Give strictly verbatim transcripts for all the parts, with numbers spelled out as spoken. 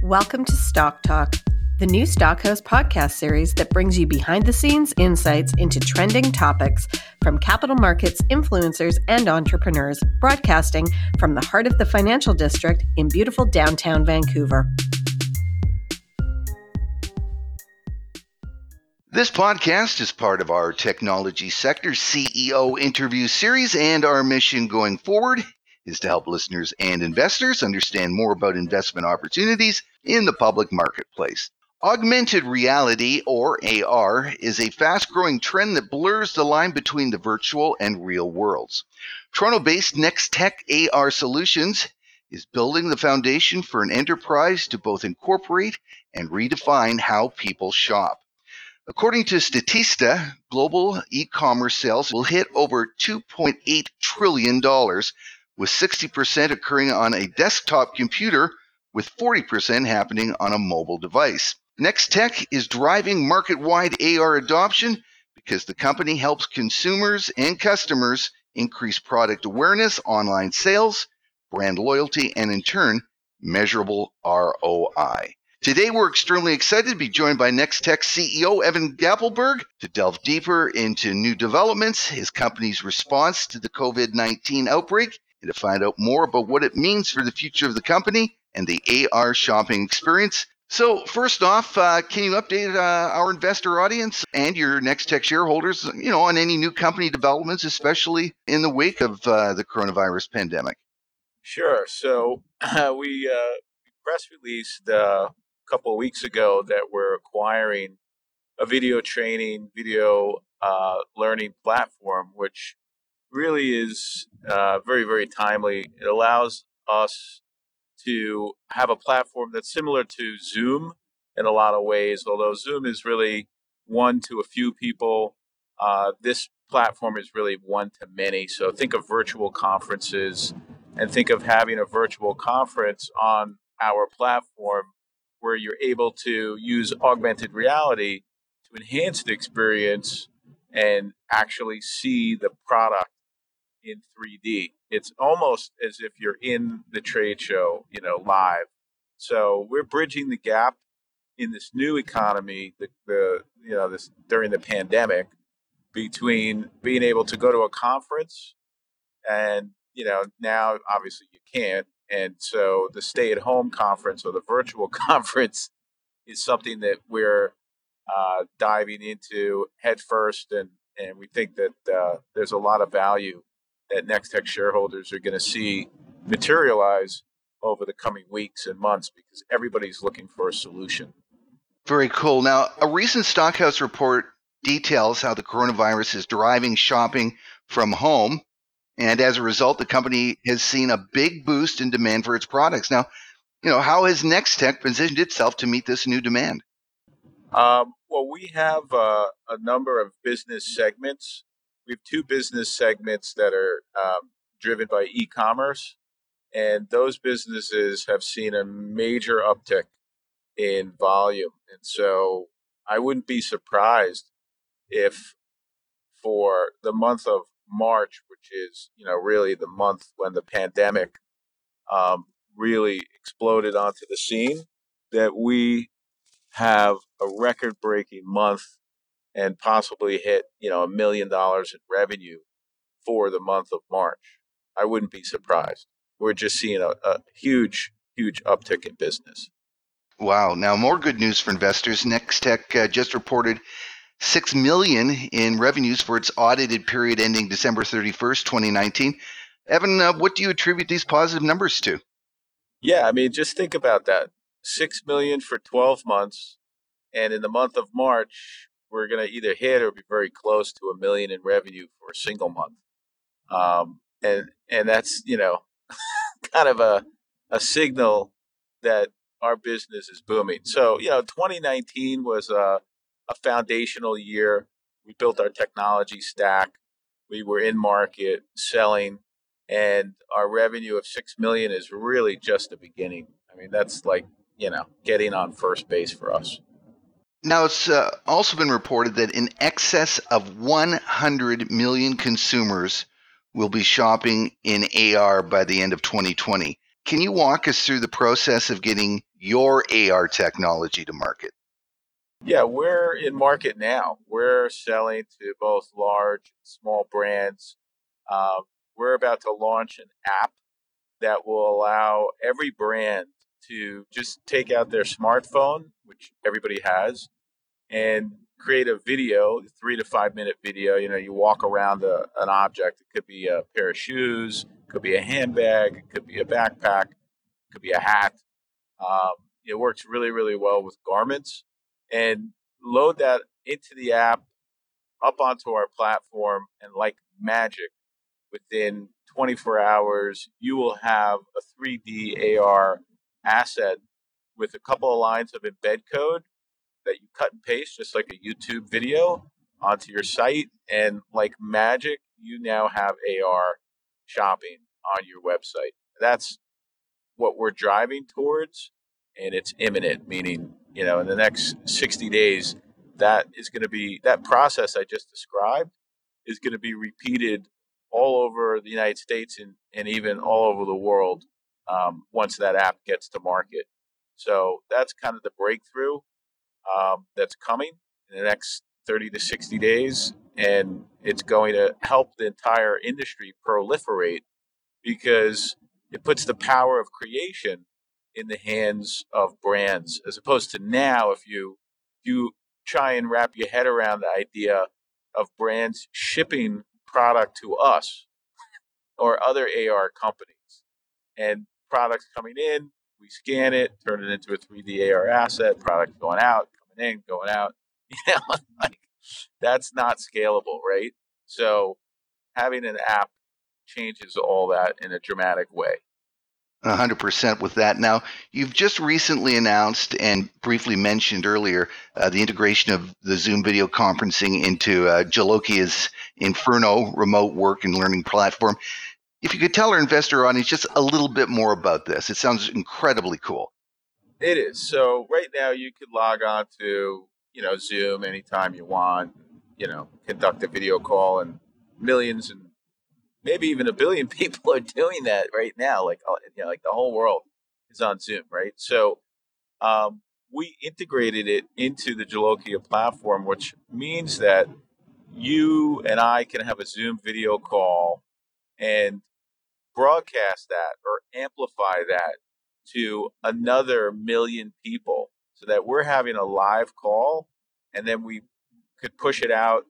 Welcome to Stock Talk, the new Stockhouse podcast series that brings you behind-the-scenes insights into trending topics from capital markets, influencers, and entrepreneurs, broadcasting from the heart of the financial district in beautiful downtown Vancouver. This podcast is part of our technology sector C E O interview series, and our mission going forward is to help listeners and investors understand more about investment opportunities in the public marketplace. Augmented reality, or A R, is a fast-growing trend that blurs the line between the virtual and real worlds. Toronto-based Nextech A R Solutions is building the foundation for an enterprise to both incorporate and redefine how people shop. According to Statista, global e-commerce sales will hit over two point eight trillion dollars, with sixty percent occurring on a desktop computer, with forty percent happening on a mobile device. Nextech is driving market-wide A R adoption because the company helps consumers and customers increase product awareness, online sales, brand loyalty, and in turn, measurable R O I. Today, we're extremely excited to be joined by Nextech C E O Evan Gappelberg to delve deeper into new developments, his company's response to the covid nineteen outbreak, and to find out more about what it means for the future of the company and the A R shopping experience. So first off, uh, can you update uh, our investor audience and your Nextech shareholders, you know, on any new company developments, especially in the wake of uh, the coronavirus pandemic? Sure. So uh, we uh, press released uh, a couple of weeks ago that we're acquiring a video training, video uh, learning platform, which really is uh, very, very timely. It allows us to have a platform that's similar to Zoom in a lot of ways, although Zoom is really one to a few people. Uh, this platform is really one to many. So think of virtual conferences and think of having a virtual conference on our platform where you're able to use augmented reality to enhance the experience and actually see the product in three D. It's almost as if you're in the trade show, you know, live. So we're bridging the gap in this new economy, the, the you know, this during the pandemic, between being able to go to a conference and, you know, now obviously you can't. And so the stay-at-home conference or the virtual conference is something that we're uh, diving into headfirst, and and we think that uh, there's a lot of value that Nextech shareholders are going to see materialize over the coming weeks and months because everybody's looking for a solution. Very cool. Now, a recent Stockhouse report details how the coronavirus is driving shopping from home, and as a result, the company has seen a big boost in demand for its products. Now, you know, how has Nextech positioned itself to meet this new demand? Um, well, we have uh, a number of business segments. We have two business segments that are um, driven by e-commerce, and those businesses have seen a major uptick in volume. And so I wouldn't be surprised if for the month of March, which is, you know, really the month when the pandemic um, really exploded onto the scene, that we have a record-breaking month and possibly hit, you know, a million dollars in revenue for the month of March. I wouldn't be surprised. We're just seeing a, a huge, huge uptick in business. Wow. Now, more good news for investors. Nextech uh, just reported six million dollars in revenues for its audited period ending December thirty-first, twenty nineteen. Evan, uh, what do you attribute these positive numbers to? Yeah, I mean, just think about that. six million dollars for twelve months. And in the month of March, we're going to either hit or be very close to a million in revenue for a single month. Um, and and that's, you know, kind of a, a signal that our business is booming. So, you know, twenty nineteen was a, a foundational year. We built our technology stack. We were in market selling, and our revenue of six million is really just the beginning. I mean, that's like, you know, getting on first base for us. Now, it's uh, also been reported that in excess of one hundred million consumers will be shopping in A R by the end of twenty twenty. Can you walk us through the process of getting your A R technology to market? Yeah, we're in market now. We're selling to both large and small brands. Um, we're about to launch an app that will allow every brand to just take out their smartphone, which everybody has, and create a video, three to five minute video. You know, you walk around a, an object. It could be a pair of shoes, it could be a handbag, it could be a backpack, it could be a hat. Um, it works really, really well with garments. And load that into the app, up onto our platform, and like magic, within twenty-four hours, you will have a three D A R asset with a couple of lines of embed code that you cut and paste, just like a YouTube video, onto your site. And like magic, you now have A R shopping on your website. That's what we're driving towards, and it's imminent, meaning, you know, in the next sixty days, that is going to be that process I just described is going to be repeated all over the United States and, and even all over the world um, once that app gets to market. So that's kind of the breakthrough um, that's coming in the next thirty to sixty days. And it's going to help the entire industry proliferate because it puts the power of creation in the hands of brands, as opposed to now, if you if you try and wrap your head around the idea of brands shipping product to us or other A R companies, and products coming in, we scan it, turn it into a three D A R asset, product going out, coming in, going out. You know, like that's not scalable, right? So having an app changes all that in a dramatic way. one hundred percent with that. Now, you've just recently announced and briefly mentioned earlier uh, the integration of the Zoom video conferencing into uh, Jalokia's Inferno remote work and learning platform. If you could tell our investor audience just a little bit more about this, it sounds incredibly cool. It is. So right now you could log on to, you know, Zoom anytime you want, you know, conduct a video call, and millions and maybe even a billion people are doing that right now. Like, you know, like the whole world is on Zoom, right? So um, we integrated it into the Jalokia platform, which means that you and I can have a Zoom video call and broadcast that or amplify that to another million people, so that we're having a live call, and then we could push it out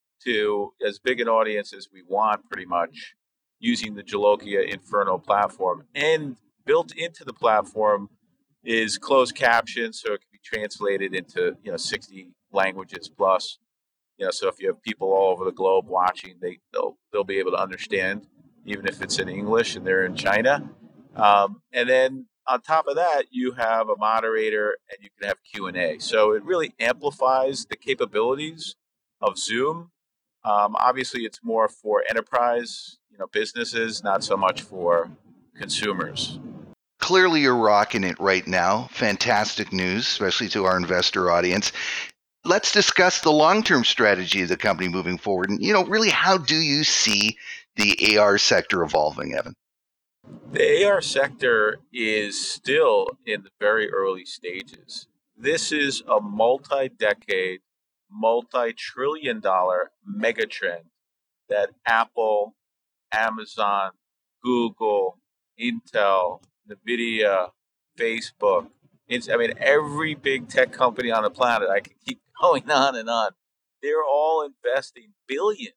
to as big an audience as we want, pretty much, using the Jalokia Inferno platform. And built into the platform is closed captions, so it can be translated into, you know, sixty languages plus. You know, so if you have people all over the globe watching, they they'll they'll be able to understand, even if it's in English and they're in China. Um, and then on top of that, you have a moderator and you can have Q and A. So it really amplifies the capabilities of Zoom. Um, obviously, it's more for enterprise, you know, businesses, not so much for consumers. Clearly, you're rocking it right now. Fantastic news, especially to our investor audience. Let's discuss the long-term strategy of the company moving forward. And, you know, really, how do you see the A R sector evolving, Evan? The A R sector is still in the very early stages. This is a multi-decade, multi-trillion dollar megatrend that Apple, Amazon, Google, Intel, NVIDIA, Facebook, it's, I mean, every big tech company on the planet, I can keep going on and on, they're all investing billions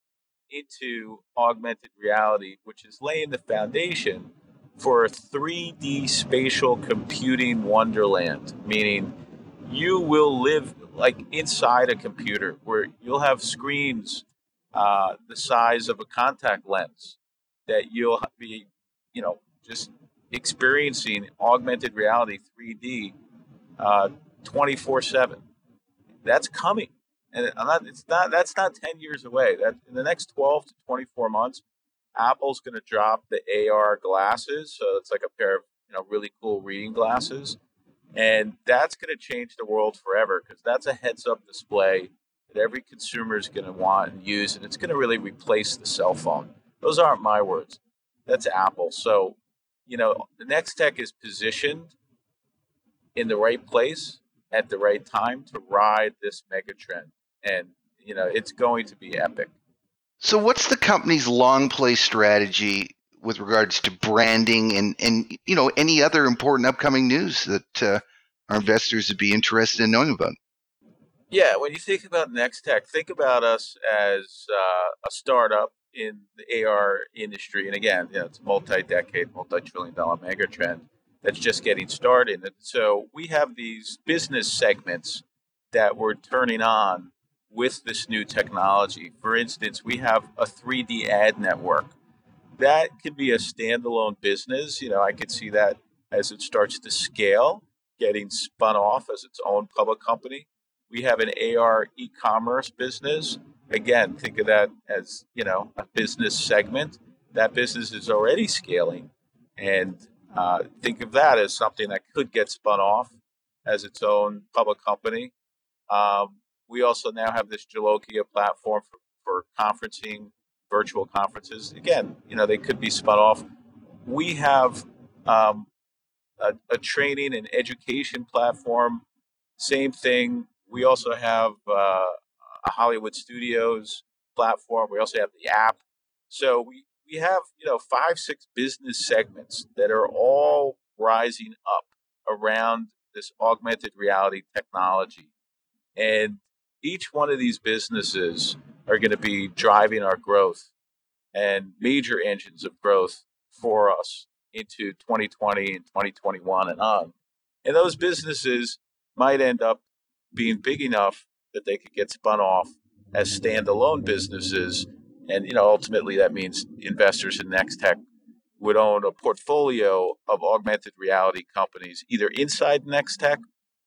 into augmented reality, which is laying the foundation for a three D spatial computing wonderland, meaning you will live like inside a computer where you'll have screens uh, the size of a contact lens that you'll be, you know, just experiencing augmented reality three D uh, twenty-four seven. That's coming. And I'm not, it's not, that's not ten years away. That in the next twelve to twenty-four months, Apple's going to drop the A R glasses. So it's like a pair of, you know, really cool reading glasses. And that's going to change the world forever, because that's a heads up display that every consumer is going to want and use. And it's going to really replace the cell phone. Those aren't my words. That's Apple. So, you know, Nextech is positioned in the right place at the right time to ride this mega trend. And, you know, it's going to be epic. So what's the company's long play strategy with regards to branding and, and you know, any other important upcoming news that uh, our investors would be interested in knowing about? Yeah, when you think about Nextech, think about us as uh, a startup in the A R industry. And again, you know, it's a multi-decade, multi-trillion dollar mega trend that's just getting started. And so we have these business segments that we're turning on with this new technology. For instance, we have a three D ad network. That can be a standalone business. You know, I could see that as it starts to scale, getting spun off as its own public company. We have an A R e-commerce business. Again, think of that as, you know, a business segment. That business is already scaling. And uh, think of that as something that could get spun off as its own public company. Um, we also now have this Jalokia platform for, for conferencing, virtual conferences. Again, you know, they could be spun off. We have um, a, a training and education platform. Same thing. We also have uh, a Hollywood Studios platform. We also have the app. So we, we have, you know, five, six business segments that are all rising up around this augmented reality technology. And each one of these businesses are going to be driving our growth and major engines of growth for us into twenty twenty and twenty twenty-one and on. And those businesses might end up being big enough that they could get spun off as standalone businesses. And, you know, ultimately that means investors in Nextech would own a portfolio of augmented reality companies, either inside Nextech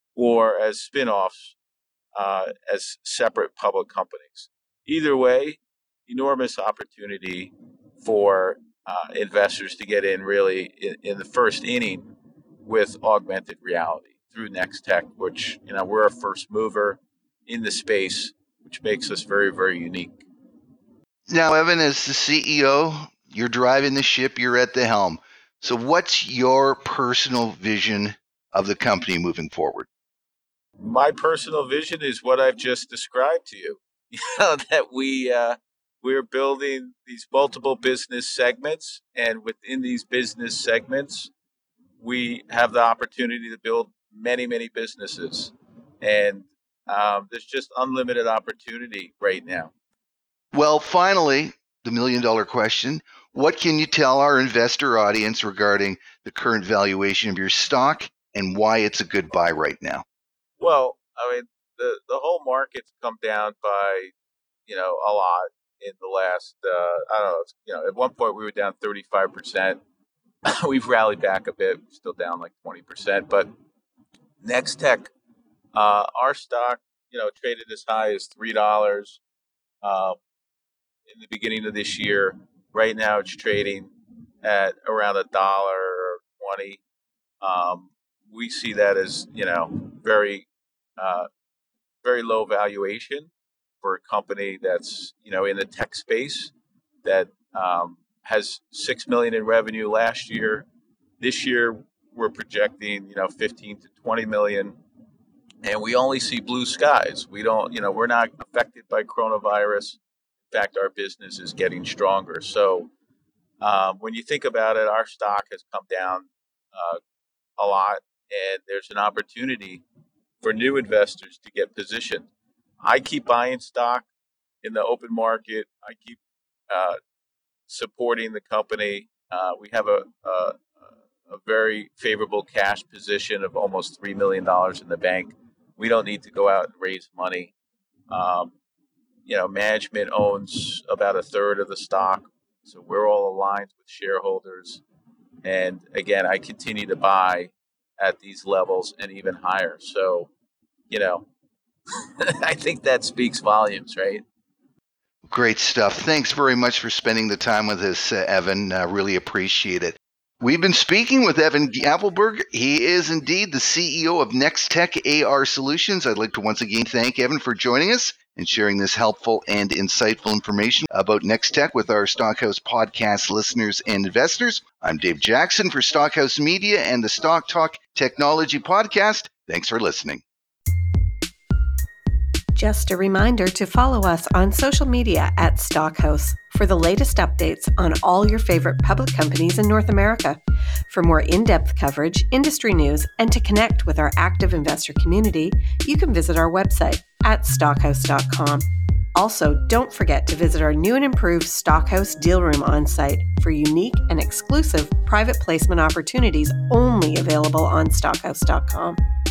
or as spin-offs uh, as separate public companies. Either way, enormous opportunity for uh, investors to get in really in, in the first inning with augmented reality through Nextech, which, you know, we're a first mover in the space, which makes us very, very unique. Now, Evan, as the C E O, you're driving the ship, you're at the helm. So what's your personal vision of the company moving forward? My personal vision is what I've just described to you. You know, that we uh, we're building these multiple business segments, and within these business segments, we have the opportunity to build many, many businesses, and um, there's just unlimited opportunity right now. Well, finally, the million dollar question. What can you tell our investor audience regarding the current valuation of your stock and why it's a good buy right now? Well, I mean, the, the whole market's come down by, you know, a lot in the last, uh, I don't know, you know, at one point we were down thirty-five percent. We've rallied back a bit, still down like twenty percent. But Nextech, uh, our stock, you know, traded as high as three dollars um, in the beginning of this year. Right now it's trading at around a dollar twenty. Um, we see that as, you know, very, uh, very low valuation for a company that's, you know, in the tech space that um, has six million in revenue last year. This year we're projecting, you know, fifteen to twenty million, and we only see blue skies. We don't, you know, we're not affected by coronavirus. In fact, our business is getting stronger. So um, when you think about it, our stock has come down uh, a lot, and there's an opportunity for new investors to get positioned. I keep buying stock in the open market. I keep uh, supporting the company. Uh, we have a, a a very favorable cash position of almost three million dollars in the bank. We don't need to go out and raise money. Um, you know, management owns about a third of the stock, so we're all aligned with shareholders. And again, I continue to buy at these levels and even higher. So, you know, I think that speaks volumes, right? Great stuff. Thanks very much for spending the time with us, uh, Evan. Uh, really appreciate it. We've been speaking with Evan Gappelberg. He is indeed the C E O of Nextech A R Solutions. I'd like to once again thank Evan for joining us and sharing this helpful and insightful information about Nex-Tech with our Stockhouse podcast listeners and investors. I'm Dave Jackson for Stockhouse Media and the Stock Talk Technology Podcast. Thanks for listening. Just a reminder to follow us on social media at Stockhouse for the latest updates on all your favorite public companies in North America. For more in-depth coverage, industry news, and to connect with our active investor community, you can visit our website at stockhouse dot com. Also, don't forget to visit our new and improved Stockhouse Deal Room on site for unique and exclusive private placement opportunities only available on stockhouse dot com.